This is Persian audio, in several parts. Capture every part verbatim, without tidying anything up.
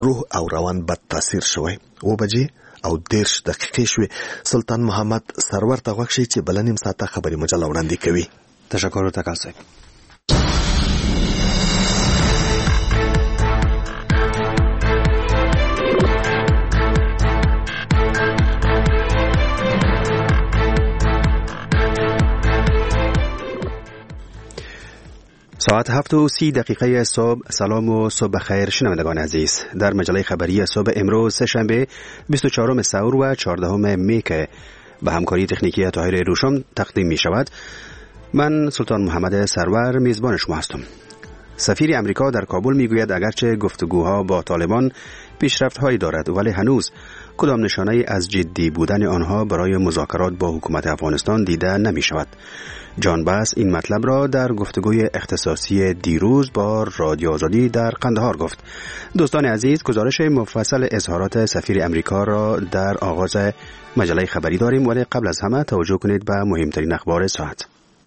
روح او روان بد تاثیر شوی. و بجې او دیرش دقیقې شوې. سلطان محمد سرور ته غوږ شئ چې بله نیم ساعته خبري مجله وړاندې کوي. تشکر تکا صاحب. ساعت هفت و سی دقیقه صبح. سلام و صبح خیر شنوندگان عزیز. در مجله خبری صبح امروز سه‌شنبه بیست و چهارم سور و چهاردهم می که به همکاری تکنیکی طاهر روشم تقدیم می شود، من سلطان محمد سرور میزبان شما هستم. سفیر امریکا در کابل می گوید اگرچه گفتگوها با طالبان پیشرفت‌هایی دارد ولی هنوز کدام نشانه از جدی بودن آنها برای مذاکرات با حکومت افغانستان دیده نمی شود. جان باس این مطلب را در گفتگوی اختصاصی دیروز با رادیو آزادی در قندهار گفت. دوستان عزیز، گزارش مفصل اظهارات سفیر امریکا را در آغاز مجله خبری داریم، ولی قبل از همه توجه کنید به مهمترین اخبار ساعت.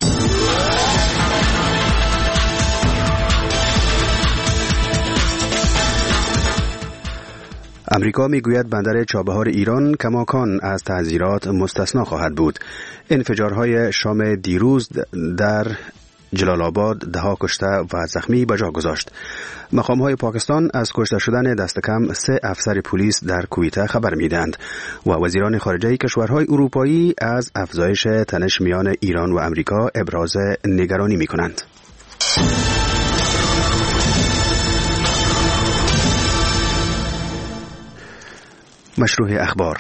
امریکا میگوید بندر چابهار ایران کماکان از تعزیرات مستثنا خواهد بود. انفجارهای شام دیروز در جلال آباد دهها کشته و زخمی به جا گذاشت. مقام‌های پاکستان از کشته شدن دست کم سه افسر پلیس در کویته خبر میدهند و وزیران خارجه کشورهای اروپایی از افزایش تنش میان ایران و امریکا ابراز نگرانی میکنند. مشروع اخبار.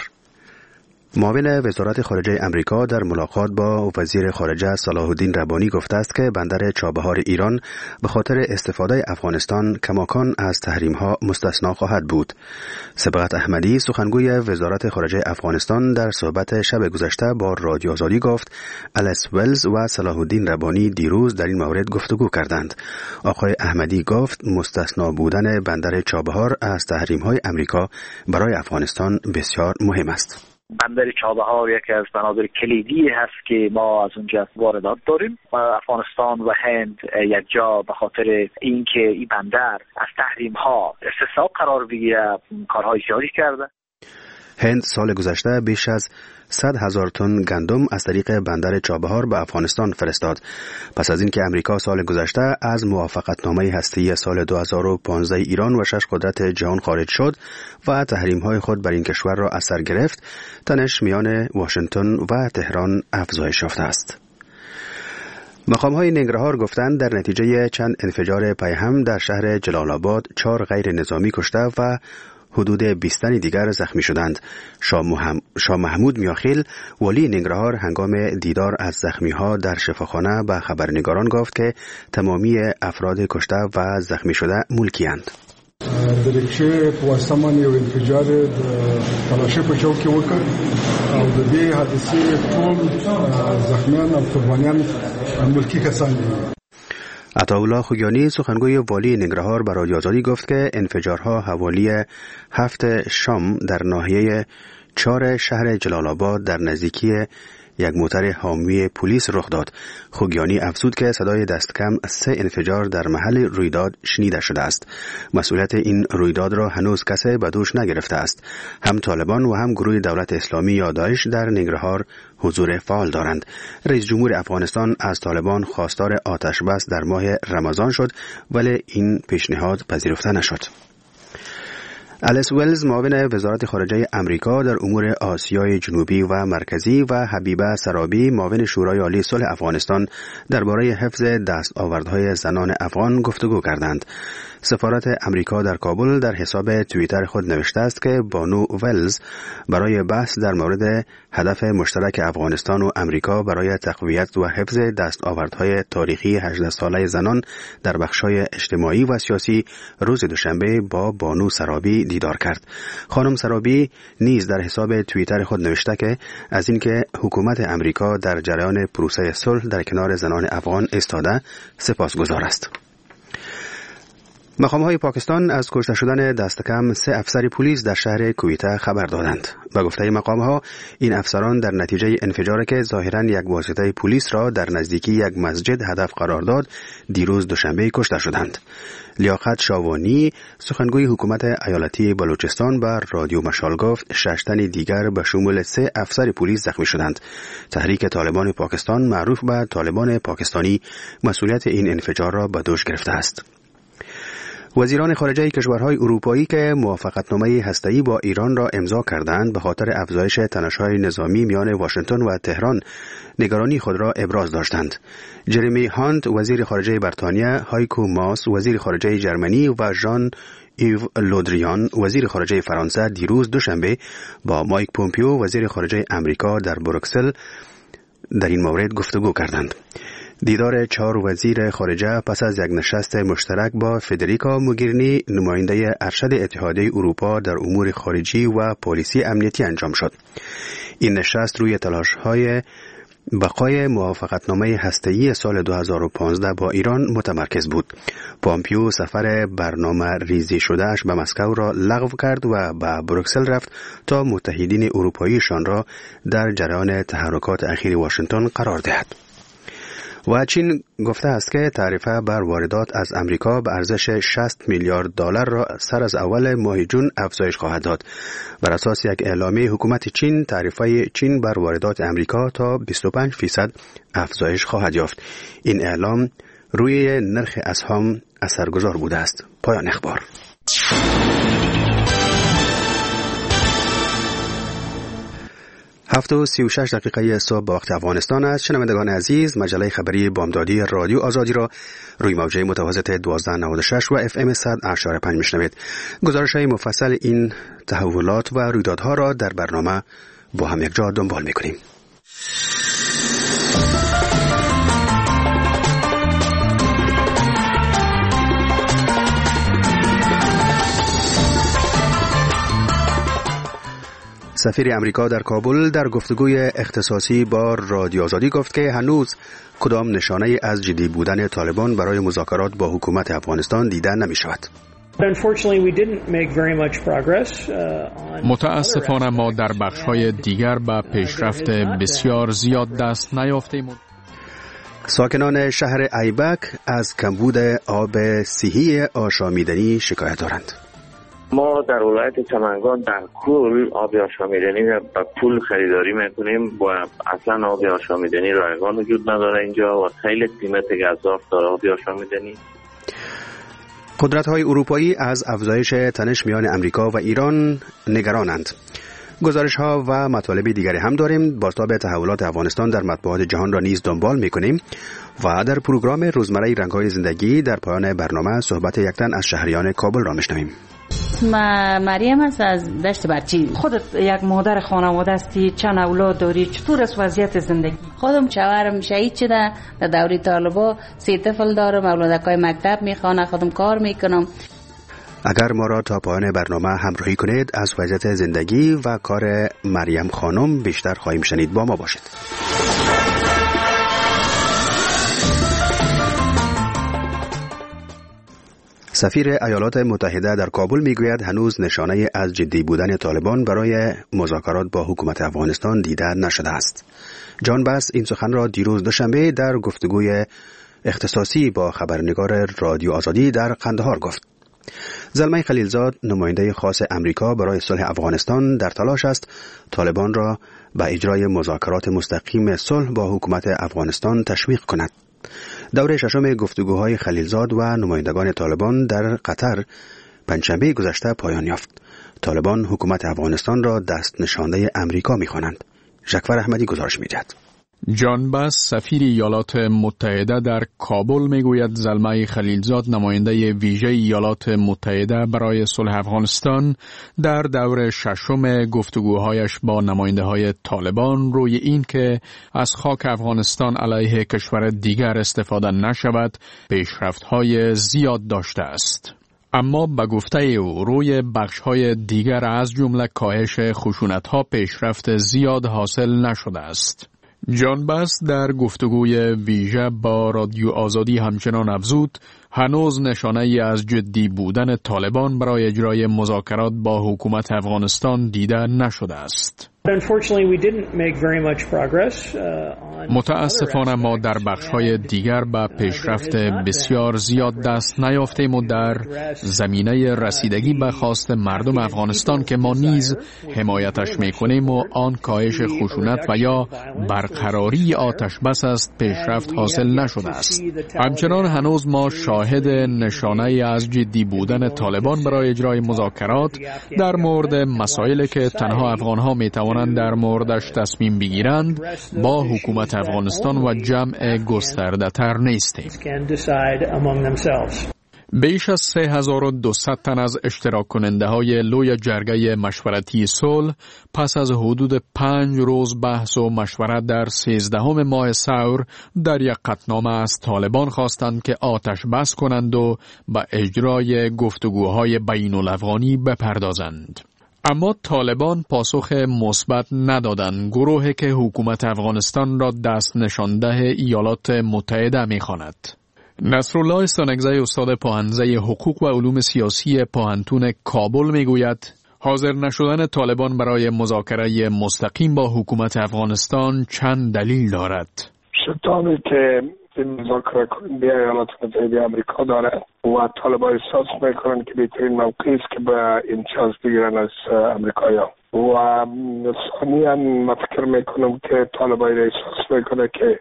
معاون وزارت خارجه امریکا در ملاقات با وزیر خارجه صلاح الدین ربانی گفته است که بندر چابهار ایران به خاطر استفاده افغانستان کماکان از تحریم‌ها مستثنا خواهد بود. سبقت احمدی سخنگوی وزارت خارجه افغانستان در صحبت شب گذشته با رادیو آزادی گفت الیس ولز و صلاح الدین ربانی دیروز در این مورد گفتگو کردند. آقای احمدی گفت مستثنا بودن بندر چابهار از تحریم‌های امریکا برای افغانستان بسیار مهم است. بندر چابهار یکی از بنادر کلیدی هست که ما از اونجا واردات داریم. افغانستان و هند یک جا به خاطر اینکه این بندر از تحریم ها استثنا قرار بگیره کارهای زیادی کرده. هند سال گذشته بیش از صد هزار تن گندم از طریق بندر چابهار به افغانستان فرستاد. پس از اینکه امریکا سال گذشته از موافقتنامه هسته‌ای سال دو هزار و پانزده ایران و شش قدرت جهان خارج شد و تحریم‌های خود بر این کشور را از سر گرفت، تنش میان واشنگتن و تهران افزایش یافته است. مقام‌های ننگرهار گفتند در نتیجه چند انفجار پیهم در شهر جلال آباد چهار غیر نظامی کشته و حدود بیست تن دیگر زخمی شدند. شاه محمود میاخیل ولی ننگرهار هنگام دیدار از زخمی‌ها در شفاخانه به خبرنگاران گفت که تمامی افراد کشته و زخمی شده ملکی‌اند. د ریکشې په واسطه باندې یو انفجار د تلاشۍ په چوک کې وکړ او د دې حادثې ټول زخمیان او قربانیان ملکی کسان دي. عطاالله خوگیانی سخنگوی والی ننگرهار به رادیو آزادی گفت که انفجارها حوالی هفت شام در ناحیه چهار شهر جلال آباد در نزدیکی یک موتر حامی پلیس رخ داد. خوگیانی افزود که صدای دست کم سه انفجار در محل رویداد شنیده شده است. مسئولیت این رویداد را هنوز کسی به دوش نگرفته است. هم طالبان و هم گروه دولت اسلامی یا داعش در ننگرهار حضور فعال دارند. رئیس جمهور افغانستان از طالبان خواستار آتش بس در ماه رمضان شد ولی این پیشنهاد پذیرفته نشد. الیس ولز معاون وزارت خارجه امریکا در امور آسیای جنوبی و مرکزی و حبیبه سرابی معاون شورای عالی صلح افغانستان درباره حفظ دستاوردهای زنان افغان گفتگو کردند. سفارت امریکا در کابل در حساب توییتر خود نوشته است که بانو ولز برای بحث در مورد هدف مشترک افغانستان و امریکا برای تقویت و حفظ دستاوردهای تاریخی هجده ساله زنان در بخش‌های اجتماعی و سیاسی روز دوشنبه با بانو سرابی دیدار کرد. خانم سرابی نیز در حساب توییتر خود نوشته که از اینکه حکومت امریکا در جریان پروسه صلح در کنار زنان افغان ایستاده سپاسگزار است. مقام‌های پاکستان از کشته شدن دست کم سه افسر پلیس در شهر کویته خبر دادند. به گفته مقام‌ها این افسران در نتیجه انفجاری که ظاهراً یک واسطه پلیس را در نزدیکی یک مسجد هدف قرار داد دیروز دوشنبه کشته شدند. لیاقت شاوانی سخنگوی حکومت ایالتی بلوچستان بر رادیو مشال گفت شش تن دیگر به شمول سه افسر پلیس زخمی شدند. تحریک طالبان پاکستان معروف به طالبان پاکستانی مسئولیت این انفجار را به دوش گرفته است. وزیران خارجه کشورهای اروپایی که موافقتنامه هسته‌ای با ایران را امضا کردند به خاطر افزایش تنش‌های نظامی میان واشنگتن و تهران نگرانی خود را ابراز داشتند. جرمی هانت وزیر خارجه بریتانیا، هایکو ماس وزیر خارجه جرمنی و ژان ایو لودریان وزیر خارجه فرانسه دیروز دوشنبه با مایک پومپیو وزیر خارجه امریکا در بروکسل در این مورد گفتگو کردند. دیدار چهار وزیر خارجه پس از یک نشست مشترک با فدریکا موگرینی نماینده ارشد اتحادیه اروپا در امور خارجی و پالیسی امنیتی انجام شد. این نشست روی تلاش‌های بقای موافقتنامه هسته‌ای سال دو هزار و پانزده با ایران متمرکز بود. پومپیو سفر برنامه ریزی شدهش به مسکو را لغو کرد و به بروکسل رفت تا متحدین اروپاییشان را در جریان تحرکات اخیر واشنگتن قرار دهد. و چین گفته است که تعرفه بر واردات از امریکا به ارزش شصت میلیارد دلار را سر از اول ماه جون افزایش خواهد داد. بر اساس یک اعلامیه حکومت چین تعرفه چین بر واردات امریکا تا بیست و پنج درصد افزایش خواهد یافت. این اعلام روی نرخ اسهم اثرگذار بوده است. پایان اخبار. هفت و سی و شش دقیقه صبح به وقت افغانستان است. شنوندگان عزیز، مجله خبری بامدادی رادیو آزادی را روی موجه متوسط دوازده نود و شش و اف ام صد اشاره پنج میشنوید. گزارش‌های مفصل این تحولات و رویدادها را در برنامه با هم یک جا دنبال می‌کنیم. سفیر امریکا در کابل در گفتگوی اختصاصی با رادیو آزادی گفت که هنوز کدام نشانه از جدی بودن طالبان برای مذاکرات با حکومت افغانستان دیده نمی شود. متاسفانه ما در بخش‌های دیگر به پیشرفت بسیار زیاد دست نیافتیم. ساکنان شهر ایبک از کمبود آب صحی آشامیدنی شکایت دارند. ما در ولایت سمنگان در کل آب آشامیدنی را به پول خریداری میکنیم و اصلا آب آشامیدنی رایگان وجود نداره اینجا و خیلی قیمت گزاف داره آب آشامیدنی. قدرت‌های اروپایی از افزایش تنش میان امریکا و ایران نگرانند. گزارش‌ها و مطالب دیگری هم داریم. بازتاب تحولات افغانستان در مطبوعات جهان را نیز دنبال می‌کنیم و در پروگرام روزمره رنگ‌های زندگی در پایان برنامه صحبت یک تن از شهریان کابل را می‌شنویم. اسم مریم است از دشت برچی. خودت یک مادر خانواده هستی، چند اولاد داری، چطور است وضعیت زندگی؟ خودم شوهرم شهید شده در دوره طالبا، سه طفل دارم، اولادکای مکتب میخوانه، خودم کار میکنم. اگر ما را تا پایان برنامه همراهی کنید از وضعیت زندگی و کار مریم خانم بیشتر خواهیم شنید. با ما باشید. سفیر ایالات متحده در کابل میگوید هنوز نشانه از جدی بودن طالبان برای مذاکرات با حکومت افغانستان دیده نشده است. جان بس این سخن را دیروز دوشنبه در گفتگوی اختصاصی با خبرنگار رادیو آزادی در قندهار گفت. زلمه خلیلزاد نماینده خاص امریکا برای صلح افغانستان در تلاش است طالبان را به اجرای مذاکرات مستقیم صلح با حکومت افغانستان تشویق کند. دوره ششم گفتگوهای خلیلزاد و نمایندگان طالبان در قطر پنجشنبه گذشته پایان یافت. طالبان حکومت افغانستان را دست نشانده امریکا می‌خوانند. ژکور احمدی گزارش می‌دهد. جان بس سفیر ایالات متحده در کابل میگوید زلمه خلیلزاد نماینده ویژه ایالات متحده برای صلح افغانستان در دور ششم گفتگوهایش با نماینده های طالبان روی این که از خاک افغانستان علیه کشور دیگر استفاده نشود پیشرفت‌های زیاد داشته است. اما به گفته او روی بخش‌های دیگر از جمله کاهش خشونت‌ها پیشرفت زیاد حاصل نشده است. جان بس در گفتگوی ویژه با رادیو آزادی همچنان افزود هنوز نشانه ای از جدی بودن طالبان برای اجرای مذاکرات با حکومت افغانستان دیده نشده است. متاسفانه ما در بخش‌های دیگر به پیشرفت بسیار زیاد دست نیافتیم و در زمینه رسیدگی به خواست مردم افغانستان که ما نیز حمایتش می‌کنیم و آن کاهش خشونت و یا برقراری آتش بس است پیشرفت حاصل نشده است. همچنان هنوز ما شاهد نشانه‌ای از جدی بودن طالبان برای اجرای مذاکرات در مورد مسائلی که تنها افغان‌ها می‌توانند در موردش تصمیم بگیرند با حکومت افغانستان و جمع گسترده تر نیستیم. بیش از سه هزار و دویست تن از اشتراک کننده های لوی جرگه مشورتی صلح پس از حدود پنج روز بحث و مشورت در سیزدهم ماه ثور در یک قطعنامه از طالبان خواستند که آتش بس کنند و به اجرای گفتگوهای بین الافغانی بپردازند. اما طالبان پاسخ مثبت ندادند. گروهی که حکومت افغانستان را دست نشانده ایالات متحده می‌خواند. نصرالله سانگزی استاد پاهنزه حقوق و علوم سیاسی پاهنتون کابل میگوید حاضر نشدن طالبان برای مذاکره مستقیم با حکومت افغانستان چند دلیل دارد. شتابی که مذاکره کننده ایالات متحده آمریکا داره و طالبان احساس میکنن که بهترین موقعی است که به امتیاز بگیرن از امریکایی‌ها و ثانیاً من فکر میکنم که طالبان احساس میکنه که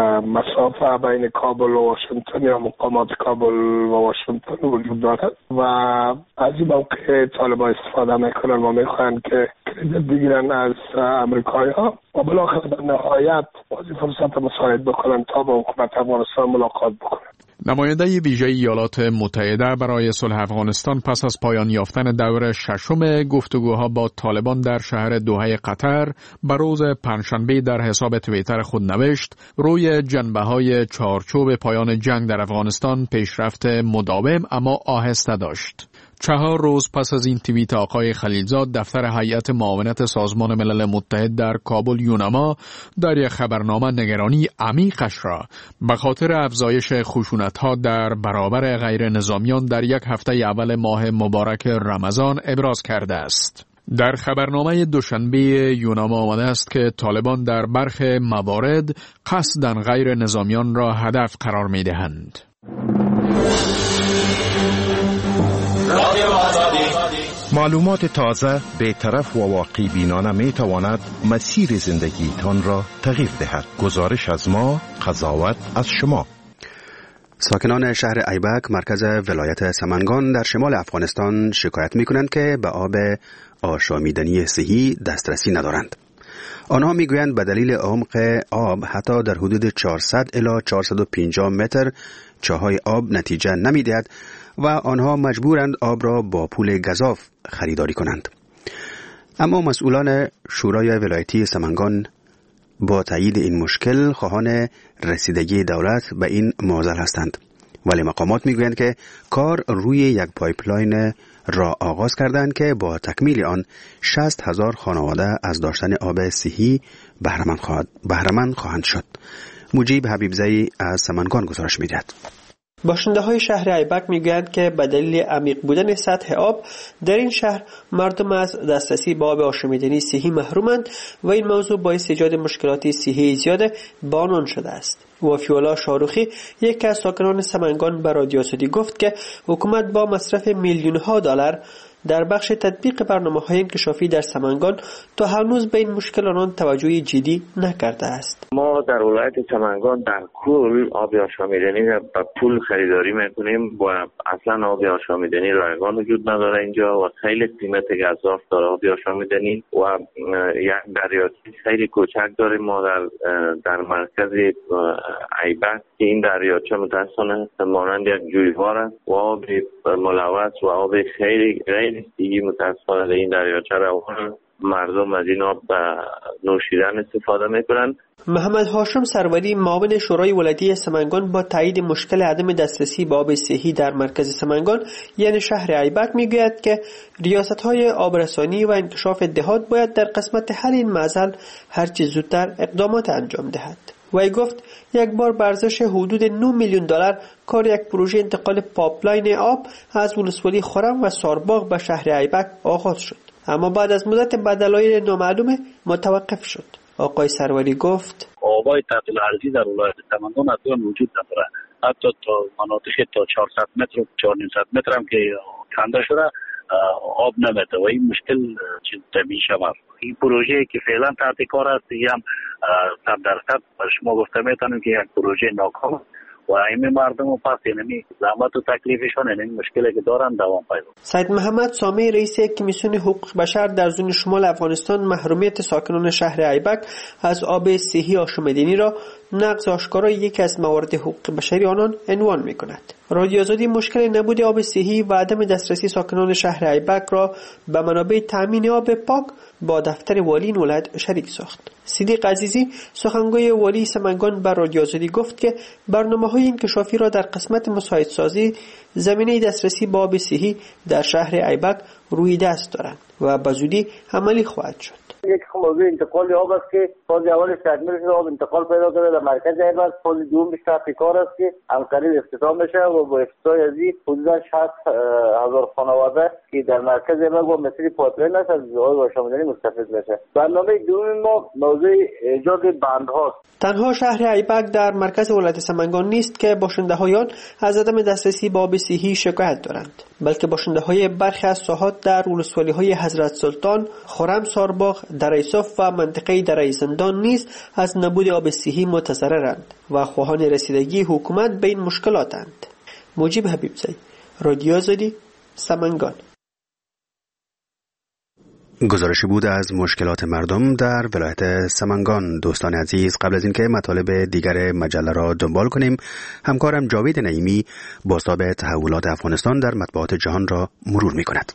مسافه بین کابل و واشنگتن یا مقامات کابل و واشنگتن وجود دارد و از این موقع طالبان استفاده میکنن و میخواهند که کردیت بگیرن از امریکایی‌ها و بالاخره در نهایت از این فرصت مساعد بکنن تا با حکومت افغانستان ملاقات بکنن. نماینده ویژه ایالات متحده برای صلح افغانستان پس از پایان یافتن دور ششم گفتگوها با طالبان در شهر دوحه قطر به روز پنجشنبه در حساب توییتر خود نوشت روی جنبه‌های چارچوب پایان جنگ در افغانستان پیشرفت مداوم اما آهسته داشت. چهار روز پس از این توییت آقای خلیلزاد دفتر هیئت معاونت سازمان ملل متحد در کابل یونما در یک خبرنامه نگرانی عمیقش را به خاطر افزایش خشونت‌ها در برابر غیر نظامیان در یک هفته اول ماه مبارک رمضان ابراز کرده است. در خبرنامه دوشنبه یونما آمده است که طالبان در برخی موارد قصداً غیر نظامیان را هدف قرار می‌دهند. معلومات تازه بی‌طرف و واقع بینانه می تواند مسیر زندگیتان را تغییر دهد. گزارش از ما، قضاوت از شما. ساکنان شهر ایبک مرکز ولایت سمنگان در شمال افغانستان شکایت می کنند که به آب آشامیدنی صحی دسترسی ندارند. آنها می گویند به دلیل عمق آب حتی در حدود چهارصد الی چهارصد و پنجاه متر چاهای آب نتیجه نمی دهد و آنها مجبورند آب را با پول گزاف خریداری کنند. اما مسئولان شورای ولایتی سمنگان با تایید این مشکل خواهان رسیدگی دولت به این معضل هستند، ولی مقامات میگویند که کار روی یک پایپلاین را آغاز کردند که با تکمیل آن شصت هزار خانواده از داشتن آب صحی بهره‌مند خواهد بهره‌مند خواهند شد. مجیب حبیبزئی از سمنگان گزارش می‌دهد. باشنده های شهر ایبک میگویند که به دلیل عمیق بودن سطح آب در این شهر مردم از دسترسی به آب آشامیدنی صحی محرومند و این موضوع باعث ایجاد مشکلات صحی زیاد به آنان شده است. وفی‌الله شاروخی یکی از ساکنان سمنگان به رادیو آزادی گفت که حکومت با مصرف میلیون ها دلار در بخش تطبیق برنامه‌های انکشافی در سمنگان تا هنوز به این مشکل آنان توجه جدی نکرده است. ما در ولایت سمنگان در کل آب آشامیدنی را با پول خریداری میکنیم و اصلا آب آشامیدنی رایگان وجود نداره اینجا و خیلی قیمت گزاف داره آب آشامیدنی و یک دریاچه خیلی کوچک داریم ما در در مرکز ایبک که این دریاچه متأسفانه مانند یک جویبار است و آب ملوث و آب خیلی غیر دیگه متاسفانه در این دریاچه روان مردم از این آب نوشیدن استفاده میکنن. محمد هاشم سروری معاون شورای ولایتی سمنگان با تایید مشکل عدم دسترسی به آب صحی در مرکز سمنگان یعنی شهر ایبک میگوید که ریاست‌های آبرسانی و انکشاف دهات باید در قسمت حل این معضل هرچه زودتر اقدامات انجام دهد. وی گفت یک بار به ارزش حدود نه میلیون دلار کار یک پروژه انتقال پایپلاین آب از ولسوالی خرم و سارباغ به شهر ایبک آغاز شد، اما بعد از مدت به دلایل نامعلوم متوقف شد. آقای سروری گفت آبای تحت الارضی در ولایت سمنگان اصلا وجود نداره، حتی تا مناطق تا چهارصد متر و چهارصد متر هم که کنده شده آب نمیده و این مشکل چیز طبیعی شود. این پروژه که فعلا تحت کار است هم صد درصد شما گفته میتونیم که یک پروژه ناکام و این مردم و پس یعنی زحمت و تکلیفشان یعنی مشکلی که دارن دوام پیدا. سید محمد سامی رئیس کمیسیون حقوق بشر در زون شمال افغانستان محرومیت ساکنان شهر ایبک از آب صحی آشامیدنی را نقض آشکارا یکی از موارد حقوق بشری آنان عنوان می‌کند. رادیو آزادی مشکل نبود آب صحی و عدم دسترسی ساکنان شهر ایبک را به منابع تامین آب پاک با دفتر والی این ولایت شریک ساخت. صدیق عزیزی سخنگوی والی سمنگان بر رادیو آزادی گفت که برنامه‌های انکشافی را در قسمت مساعدسازی زمینه دسترسی به آب صحی در شهر ایبک روی دست دارند و به زودی عملی خواهد شد. یک موضوع انتقال آب است که فاز اولش تکمیل شده، آب انتقال پیدا کرده در مرکز ایبک. فاز دوم بیشتر کار است که همقریب افتتاح بشه و با افتتاح از این حدود شصت هزار خانواده که در مرکز ایبک با مسیر پایپلاین است از آب آشامیدنی مستفید بشه. برنامه دوم ما موضوع ایجاد بندهاست. تنها شهر ایبک در مرکز ولایت سمنگان نیست که باشنده‌های آن از عدم دسترسی به آب صحی شکایت دارند، بلکه باشنده‌های برخی از ساحات در ولسوالی‌های حضرت سلطان، خرم سارباغ، دره صف و منطقه دره زندان نیز از نبود آب صحی متضررند و خواهان رسیدگی حکومت به این مشکلاتند. مجیب حبیبزی، رادیو آزادی، سمنگان. گزارشی بود از مشکلات مردم در ولایت سمنگان. دوستان عزیز، قبل از اینکه مطالب دیگر مجله را دنبال کنیم، همکارم جاوید نعیمی بازتاب تحولات افغانستان در مطبوعات جهان را مرور می کند.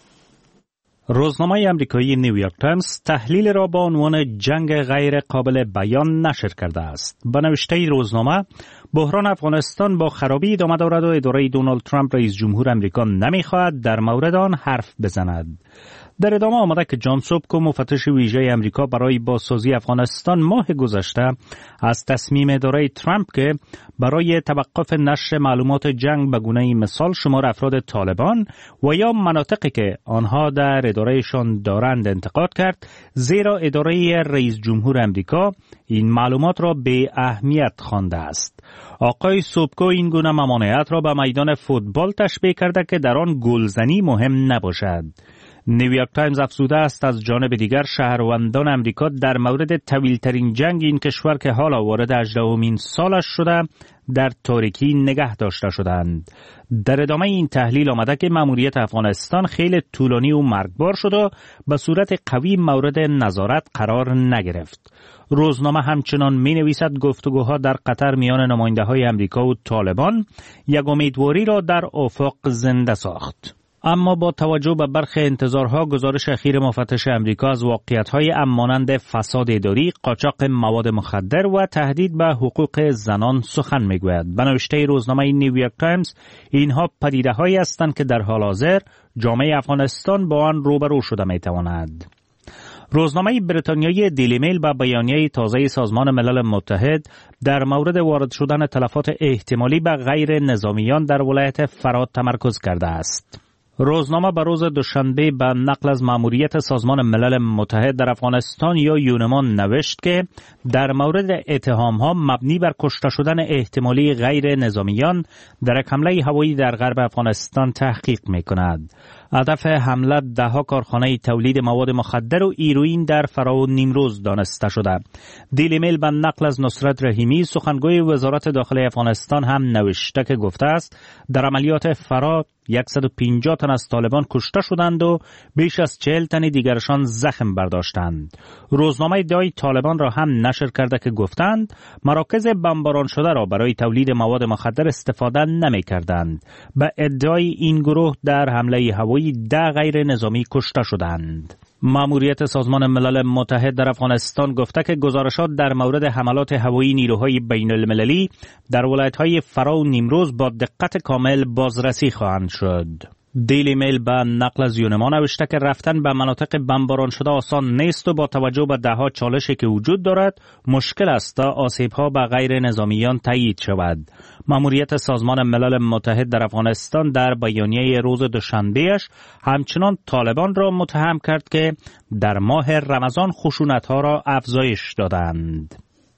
روزنامه آمریکایی نیویورک تایمز تحلیل را با عنوان جنگ غیر قابل بیان نشر کرده است. به نوشته روزنامه، بحران افغانستان با خرابی ادامه دارد و اداره دونالد ترامپ رئیس جمهور آمریکا نمی‌خواهد در مورد آن حرف بزند. در ادامه آمده که جان سوبکو، مفتش ویژه آمریکا برای بازسازی افغانستان، ماه گذشته از تصمیم اداره ترامپ که برای توقف نشر معلومات جنگ به گونه مثال شمار افراد طالبان و یا مناطقی که آنها در ادارهشان دارند انتقاد کرد، زیرا اداره رئیس جمهور آمریکا این معلومات را به اهمیت خوانده است. آقای سوبکو این گونه ممانعت را به میدان فوتبال تشبیه کرده که در آن گلزنی مهم نباشد. نیویورک تایمز افزوده است از جانب دیگر شهروندان امریکا در مورد طویل‌ترین جنگ این کشور که حالا وارد هجدهمین سالش شده در تاریکی نگه داشته شدند. در ادامه این تحلیل آمده که مأموریت افغانستان خیلی طولانی و مرگبار شد و به صورت قوی مورد نظارت قرار نگرفت. روزنامه همچنان می نویسد گفتگوها در قطر میان نماینده های امریکا و طالبان یک امیدواری را در افق زنده ساخت. اما با توجه به برخی انتظارها، گزارش اخیر مفتش امریکا از واقعیت‌های مانند فساد اداری، قاچاق مواد مخدر و تهدید به حقوق زنان سخن می‌گوید. به نوشته روزنامه نیویورک تایمز، اینها پدیده‌هایی هستند که در حال حاضر جامعه افغانستان با آن روبرو شده می‌تواند. روزنامه بریتانیایی دیلی میل با بیانیه تازه سازمان ملل متحد در مورد وارد شدن تلفات احتمالی به غیر نظامیان در ولایت فرات تمرکز کرده است. روزنامه به روز دوشنبه به نقل از مأموریت سازمان ملل متحد در افغانستان یا یونمان نوشت که در مورد اتهام‌ها مبنی بر کشته شدن احتمالی غیر نظامیان در یک حمله هوایی در غرب افغانستان تحقیق می‌کند. هدف حمله ده‌ها کارخانه تولید مواد مخدر و هیروئین در فرا و نیمروز دانسته شده. دیلی میل به نقل از نصرت رحیمی، سخنگوی وزارت داخلی افغانستان، هم نوشته که گفته است در عملیات فرا صد و پنجاه تن از طالبان کشته شدند و بیش از چهل تن دیگرشان زخم برداشتند. روزنامه ادعای طالبان را هم نشر کرده که گفتند مراکز بمباران شده را برای تولید مواد مخدر استفاده نمی کردند. به ادعای این گروه در حمله هوایی ده غیر نظامی کشته شدند. مأموریت سازمان ملل متحد در افغانستان گفته که گزارشات در مورد حملات هوایی نیروهای بین المللی در ولایت‌های فرا و نیمروز با دقت کامل بازرسی خواهند شد. دیلی میل به نقل از یونما نوشته که رفتن به مناطق بمباران شده آسان نیست و با توجه به دهها چالشی که وجود دارد مشکل است تا آسیب‌ها به غیر نظامیان تایید شود. ماموریت سازمان ملل متحد در افغانستان در بیانیه روز دوشنبه‌اش همچنان طالبان را متهم کرد که در ماه رمضان خشونت‌ها را افزایش دادند.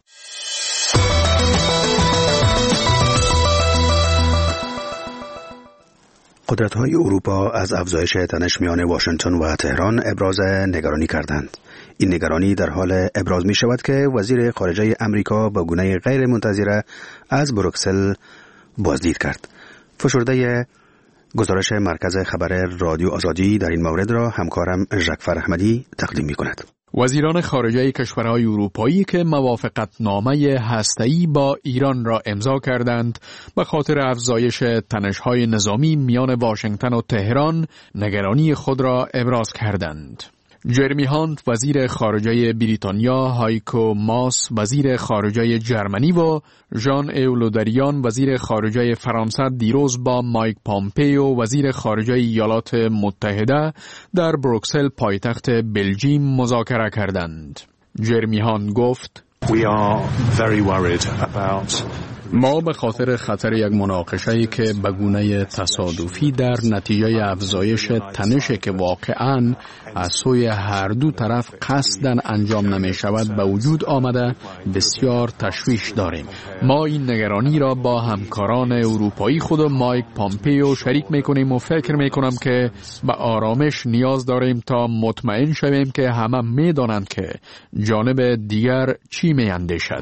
قدرت‌های اروپا از افزایش تنش میان واشنگتن و تهران ابراز نگرانی کردند. این نگرانی در حال ابراز می شود که وزیر خارجه امریکا به گونه غیر منتظره از بروکسل بازدید کرد. فشرده گزارش مرکز خبر رادیو آزادی در این مورد را همکارم ژکفر احمدی تقدیم می کند. وزیران خارجه کشورهای اروپایی که موافقتنامه هسته‌ای با ایران را امضا کردند به خاطر افزایش تنش‌های نظامی میان واشنگتن و تهران نگرانی خود را ابراز کردند. جرمی هانت وزیر خارجه بریتانیا، هایکو ماس وزیر خارجه جرمنی و ژان ایو له دریان وزیر خارجه فرانسه دیروز با مایک پامپیو وزیر خارجه ایالات متحده در بروکسل پایتخت بلژیم مذاکره کردند. جرمی هانت گفت: We are very worried about ما به خاطر خطر یک مناقشه‌ای که به گونه تصادفی در نتیجه افزایش تنشی که واقعاً از سوی هر دو طرف قصداً انجام نمی شود به وجود آمده بسیار تشویش داریم. ما این نگرانی را با همکاران اروپایی خود و مایک پامپیو شریک میکنیم و فکر میکنم که به آرامش نیاز داریم تا مطمئن شویم که همه میدانند که جانب دیگر چی میاندیشد.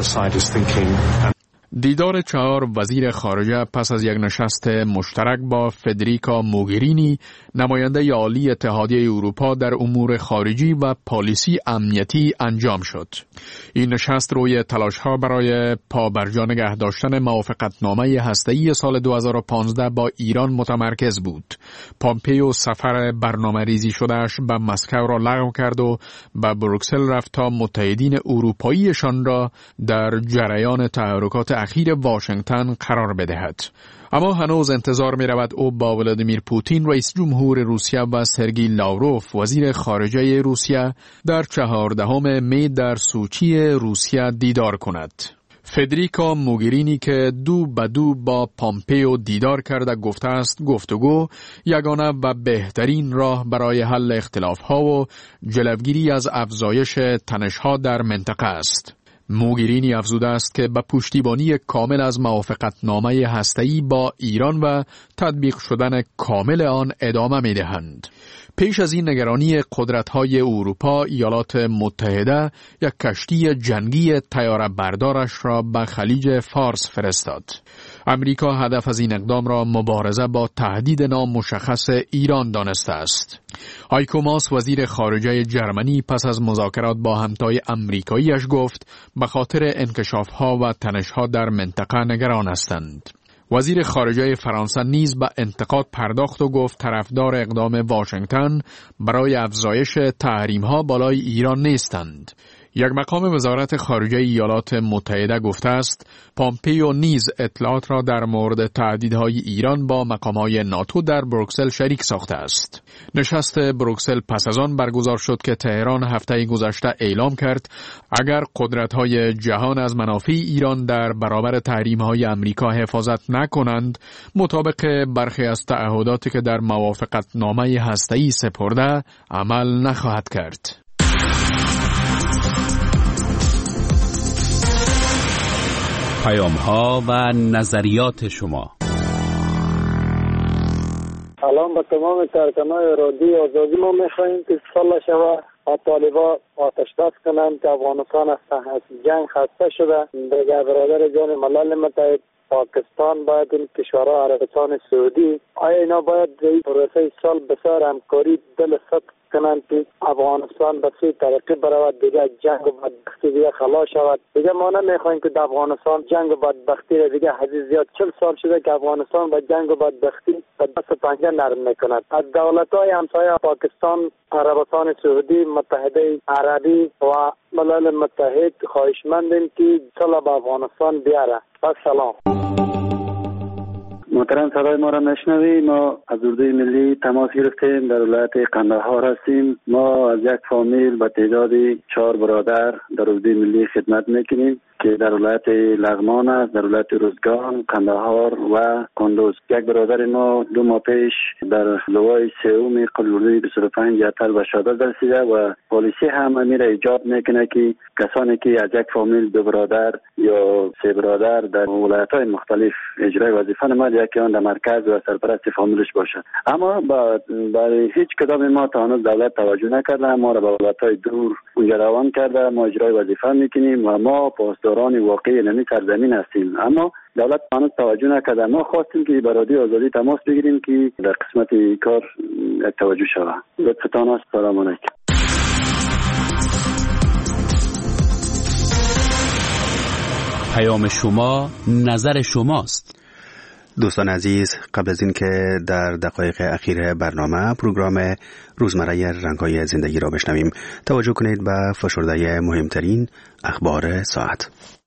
دیدار چهار وزیر خارجه پس از یک نشست مشترک با فدریکا موگرینی نماینده عالی اتحادیه اروپا در امور خارجی و پالیسی امنیتی انجام شد. این نشست روی تلاش‌ها برای پابرجا نگه داشتن موافقتنامه هسته‌ای سال دو هزار و پانزده با ایران متمرکز بود. پامپیو سفر برنامه‌ریزی شدهش به مسکو را لغو کرد و به بروکسل رفت تا متحدین اروپاییشان را در جریان تحرکات اخیر واشنگتن قرار بدهد. اما هنوز انتظار می رود او با ولادیمیر پوتین رئیس جمهور روسیه و سرگئی لاوروف وزیر خارجه روسیه در چهاردهم می در سوچی روسیه دیدار کند. فدریکا موگرینی که دو به دو با پامپیو دیدار کرده گفته است گفتگو یگانه و بهترین راه برای حل اختلاف‌ها و جلوگیری از افزایش تنش‌ها در منطقه است. موگرینی افزوده است که به پشتیبانی کامل از موافقتنامه هسته‌ای با ایران و تطبیق شدن کامل آن ادامه می‌دهند. پیش از این نگرانی قدرت‌های اروپا، ایالات متحده یک کشتی جنگی طیاره بردارش را به خلیج فارس فرستاد. امریکا هدف از این اقدام را مبارزه با تهدید نامشخص ایران دانسته است. هایکو ماس وزیر خارجه جرمنی پس از مذاکرات با همتای امریکاییش گفت به خاطر انکشاف‌ها و تنش‌ها در منطقه نگران هستند. وزیر خارجه فرانسه نیز به انتقاد پرداخت و گفت طرفدار اقدام واشنگتن برای افزایش تحریم‌ها بالای ایران نیستند. یک مقام وزارت خارجه ایالات متحده گفته است پامپیو نیز اطلاعات را در مورد تهدیدهای ایران با مقام‌های ناتو در بروکسل شریک ساخته است. نشست بروکسل پس از آن برگزار شد که تهران هفته گذشته اعلام کرد اگر قدرت‌های جهان از منافع ایران در برابر تحریم‌های آمریکا حفاظت نکنند مطابق برخی از تعهداتی که در موافقتنامه هسته‌ای سپرده عمل نخواهد کرد. پیام‌ها و نظریات شما. سلام به تمام کارکنان رادیو آزادی. ما می‌خواهیم که صلح شود و طالبان آتش بس کنند که افغانستان از جنگ خسته شده. دیگر برادر جان ملل متحد پاکستان باید این کشورها عربستان سعودی آیا اینا باید این پروسه سال بسیار همکاری دل صدق کنند که افغانستان به سوی ترقی برود، دیگه جنگ و بدبختی دیگه خلاص شود. دیگه ما نمیخوایم که در افغانستان جنگ و بدبختی را دیگه حدیث زیاد چل سال شده که افغانستان با جنگ و بدبختی به دست پنجه نرم میکند. از دولت‌های همسایه پاکستان، عربستان سعودی، متحده عربی و ملل متحد خواهشمندیم که صلح به افغانستان بیاره. و سلام. محترم صدای ما را نشنوی. ما از اردوی ملی تماس گرفتیم، در ولایت قندهار هستیم. ما از یک فامیل به تعداد چهار برادر در اردوی ملی خدمت میکنیم که در ولایت لغمان است، در ولایت روزگان، قندهار و کندوز. یک برادر ما دو ماه پیش در لوای سوم قلدری بیست و پنج یتل و شهادت رسیده و پلیسی هم میره ایجاب میکنه که کسانی که از یک فامیل دو برادر یا سه برادر در ولایت‌های مختلف اجرای وظیفه نماید، یکی آن در مرکز و سرپرست فامیلش باشه. اما برای هیچ کدام ما تا هنوز دولت توجه نکرده، ما را به ولایت‌های دور اونجا روان کرده. ما اجرای وظیفه میکنیم و ما پاسداران واقعی نمی سرزمین هستیم، اما دولت هنوز توجه نکرده. ما خواستیم که برادری آزادی تماس بگیریم که در قسمت کار توجه شود. لطفتان است. سلام علیکم. پیام شما نظر شماست. دوستان عزیز، قبل از این که در دقایق اخیر برنامه پروگرام روزمره رنگ‌های زندگی را بشنویم، توجه کنید به فشرده مهمترین اخبار ساعت.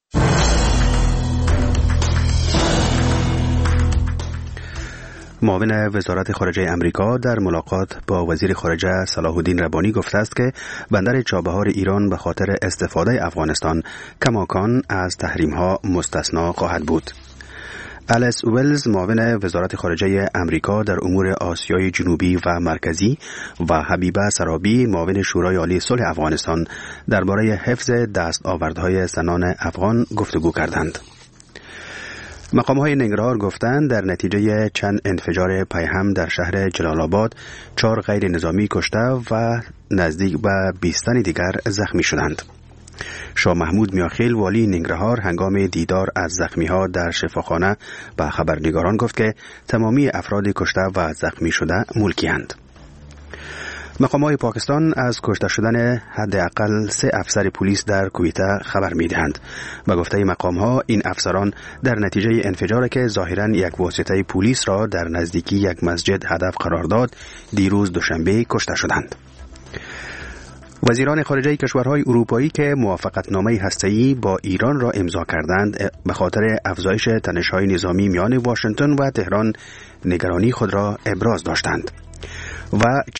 معاون وزارت خارجه امریکا در ملاقات با وزیر خارجه صلاح الدین ربانی گفته است که بندر چابهار ایران به خاطر استفاده افغانستان کماکان از تحریم‌ها مستثنا خواهد بود. الیس ویلز معاون وزارت خارجه امریکا در امور آسیای جنوبی و مرکزی و حبیبه سرابی معاون شورای عالی صلح افغانستان درباره حفظ دستاوردهای زنان افغان گفتگو کردند. مقام‌های ننگرهار گفتند در نتیجه چند انفجار پیهم در شهر جلال آباد چهار غیر نظامی کشته و نزدیک به بیست تن دیگر زخمی شدند. شاه محمود میاخیل والی ننگرهار هنگام دیدار از زخمی‌ها در شفاخانه به خبرنگاران گفت که تمامی افراد کشته و زخمی شده ملکی‌اند. مقام‌های پاکستان از کشته شدن حداقل سه افسر پلیس در کویته خبر می‌دهند. به گفته مقام‌ها این افسران در نتیجه انفجاری که ظاهراً یک واسطه پلیس را در نزدیکی یک مسجد هدف قرار داد دیروز دوشنبه کشته شدند. وزیران خارجه کشورهای اروپایی که موافقتنامه هسته‌ای با ایران را امضا کردند به خاطر افزایش تنش‌های نظامی میان واشنگتن و تهران نگرانی خود را ابراز داشتند و